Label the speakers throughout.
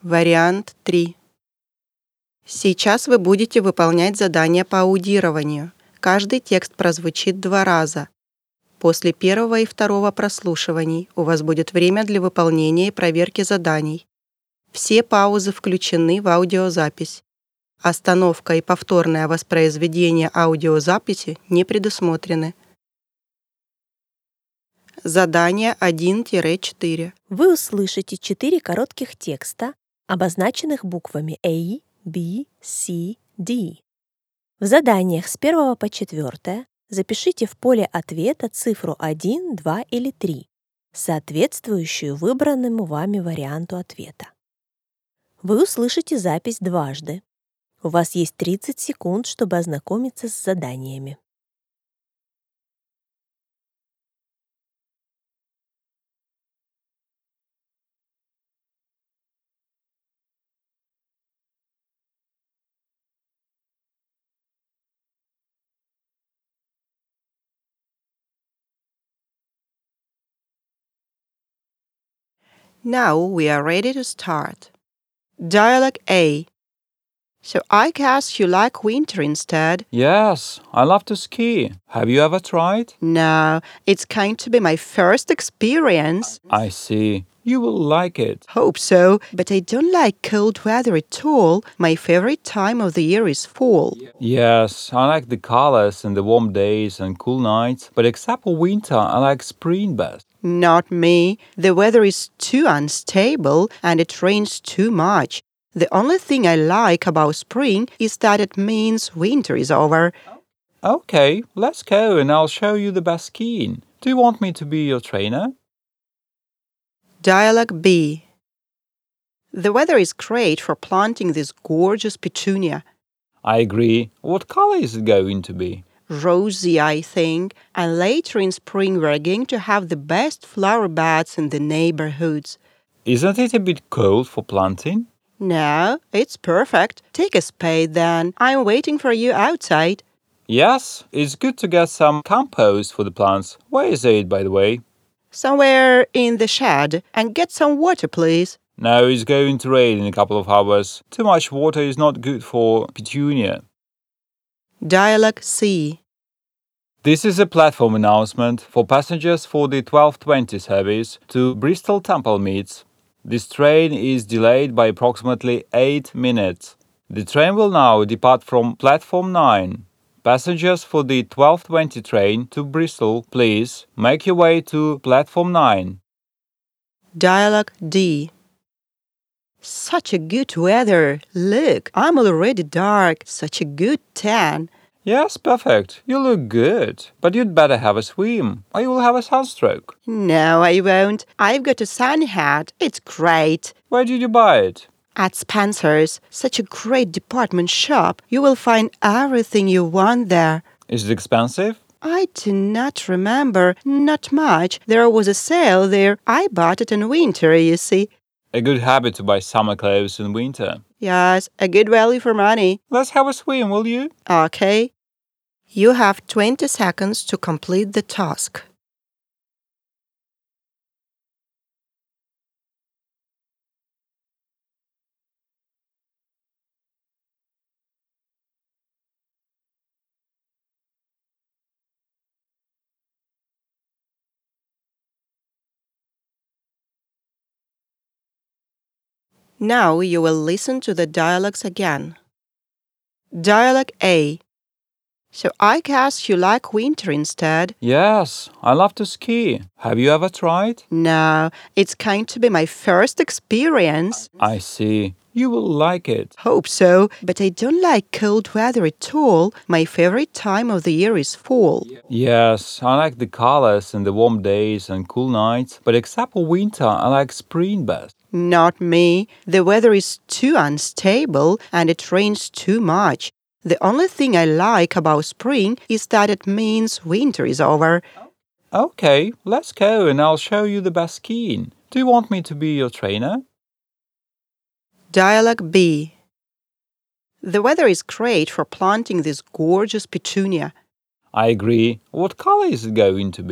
Speaker 1: Вариант 3. Сейчас вы будете выполнять задание по аудированию. Каждый текст прозвучит 2 раза. После первого и второго прослушиваний у вас будет время для выполнения и проверки заданий. Все паузы включены в аудиозапись. Остановка и повторное воспроизведение аудиозаписи не предусмотрены. Задание 1-4.
Speaker 2: Вы услышите 4 коротких текста, обозначенных буквами A, B, C, D. В заданиях с 1 по 4 запишите в поле ответа цифру 1, 2 или 3, соответствующую выбранному вами варианту ответа. Вы услышите запись дважды. У вас есть 30 секунд, чтобы ознакомиться с заданиями.
Speaker 1: Now we are ready to start. Dialogue A. So I guess you like winter instead?
Speaker 3: Yes, I love to ski. Have you ever tried?
Speaker 1: No, it's going to be my first experience.
Speaker 3: I see. You will like it.
Speaker 1: Hope so, but I don't like cold weather at all. My favorite time of the year is fall.
Speaker 3: Yes, I like the colors and the warm days and cool nights, but except for winter, I like spring best.
Speaker 1: Not me. The weather is too unstable and it rains too much. The only thing I like about spring is that it means winter is over.
Speaker 3: Okay, let's go and I'll show you the best skiing. Do you want me to be your trainer?
Speaker 1: Dialogue B. The weather is great for planting this gorgeous petunia.
Speaker 3: I agree. What color is it going to be?
Speaker 1: Rosy, I think, and later in spring we're going to have the best flower beds in the neighborhoods.
Speaker 3: Isn't it a bit cold for planting?
Speaker 1: No, it's perfect. Take a spade then. I'm waiting for you outside.
Speaker 3: Yes, it's good to get some compost for the plants. Where is it, by the way?
Speaker 1: Somewhere in the shed. And get some water, please.
Speaker 3: No, it's going to rain in a couple of hours. Too much water is not good for petunia.
Speaker 1: Dialogue C.
Speaker 3: This is a platform announcement for passengers for the 12:20 service to Bristol Temple Meads. This train is delayed by approximately 8 minutes. The train will now depart from platform 9. Passengers for the 12:20 train to Bristol, please make your way to platform 9.
Speaker 1: Dialogue D. Such a good weather. Look, I'm already dark. Such a good tan.
Speaker 3: Yes, perfect. You look good. But you'd better have a swim, or you will have a sunstroke.
Speaker 1: No, I won't. I've got a sun hat. It's great.
Speaker 3: Where did you buy it?
Speaker 1: At Spencer's. Such a great department shop. You will find everything you want there.
Speaker 3: Is it expensive?
Speaker 1: I do not remember. Not much. There was a sale there. I bought it in winter, you see.
Speaker 3: A good habit to buy summer clothes in winter.
Speaker 1: Yes, a good value for money.
Speaker 3: Let's have a swim, will you?
Speaker 1: Okay. You have 20 seconds to complete the task. Now you will listen to the dialogues again. Dialogue A. So I guess you like winter instead?
Speaker 3: Yes, I love to ski. Have you ever tried?
Speaker 1: No, it's going to be my first experience.
Speaker 3: I see. You will like it.
Speaker 1: Hope so, but I don't like cold weather at all. My favorite time of the year is fall.
Speaker 3: Yes, I like the colors and the warm days and cool nights, but except for winter, I like spring best.
Speaker 1: Not me. The weather is too unstable and it rains too much. The only thing I like about spring is that it means winter is over.
Speaker 3: Okay, let's go and I'll show you the best skiing. Do you want me to be your trainer?
Speaker 1: Dialogue B. The weather is great for planting this gorgeous petunia.
Speaker 3: I agree. What color is it going to be?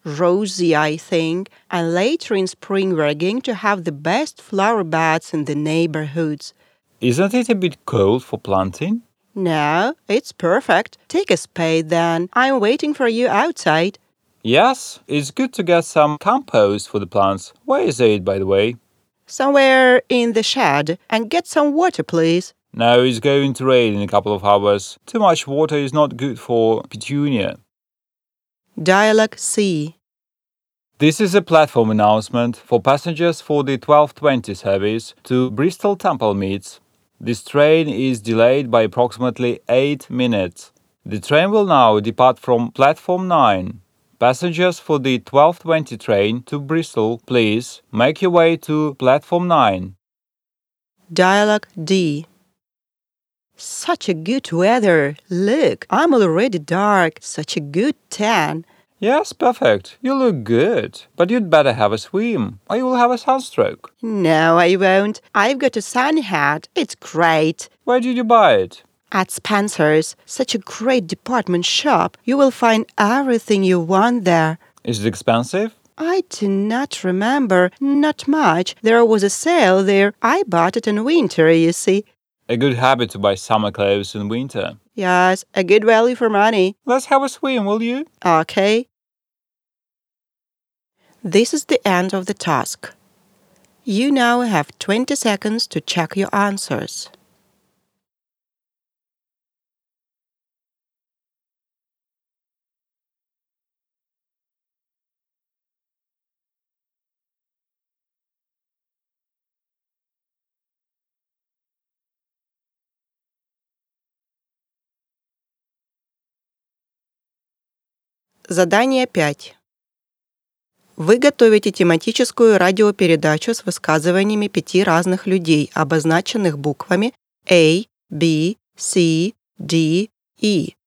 Speaker 1: rosy, I think, and later in spring we're going to have the best flower beds in the neighborhoods.
Speaker 3: Isn't it a bit cold for planting?
Speaker 1: No, it's perfect. Take a spade then. I'm waiting for you outside.
Speaker 3: Yes, it's good to get some compost for the plants. Where is it, by the way?
Speaker 1: Somewhere in the shed. And get some water, please.
Speaker 3: No, it's going to rain in a couple of hours. Too much water is not good for petunia.
Speaker 1: Dialogue C.
Speaker 3: This is a platform announcement for passengers for the 12:20 service to Bristol Temple Meads. This train is delayed by approximately 8 minutes. The train will now depart from platform 9. Passengers for the 12:20 train to Bristol, please make your way to platform 9.
Speaker 1: Dialogue D. Such a good weather. Look, I'm already dark. Such a good tan.
Speaker 3: Yes, perfect. You look good. But you'd better have a swim, or you will have a sunstroke.
Speaker 1: No, I won't. I've got a sun hat. It's great.
Speaker 3: Where did you buy it?
Speaker 1: At Spencer's. Such a great department shop. You will find everything you want there.
Speaker 3: Is it expensive?
Speaker 1: I do not remember. Not much. There was a sale there. I bought it in winter, you see.
Speaker 3: A good habit to buy summer clothes in winter.
Speaker 1: Yes, a good value for money.
Speaker 3: Let's have a swim, will you?
Speaker 1: Okay. This is the end of the task. You now have 20 seconds to check your answers. Задание 5. Вы готовите тематическую радиопередачу с высказываниями 5 разных людей, обозначенных буквами A, B, C, D, E.